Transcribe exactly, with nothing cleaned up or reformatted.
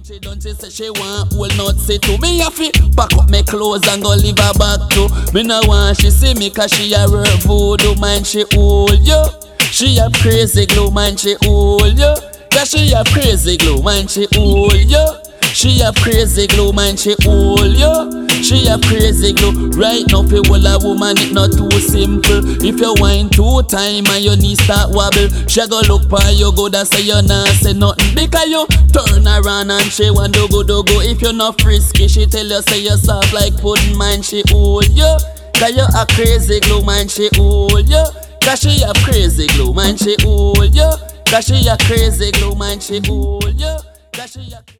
Man, she done, she say she want whole nut, say to me have to pack up me clothes and go live her back to. Me no want she see me cause she a work voodoo. Man, she hold you. She a crazy glue, man, she hold you. Cause she a crazy glue, man, she hold you. She a crazy glue, man, she hold you. She a crazy glue. Right now fi hold a woman, it not too simple. If you whine two time and your knees start wobble, she go look for you good and say you not say nothing. Because you turn around and she want to go do go. If you not frisky, she tell you say you soft like pudding, man, she hold you. Cause you a crazy glue, man, she hold you. Cause she a crazy glue, man, she hold you. Cause she a crazy glue, man, she hold you. Cause she a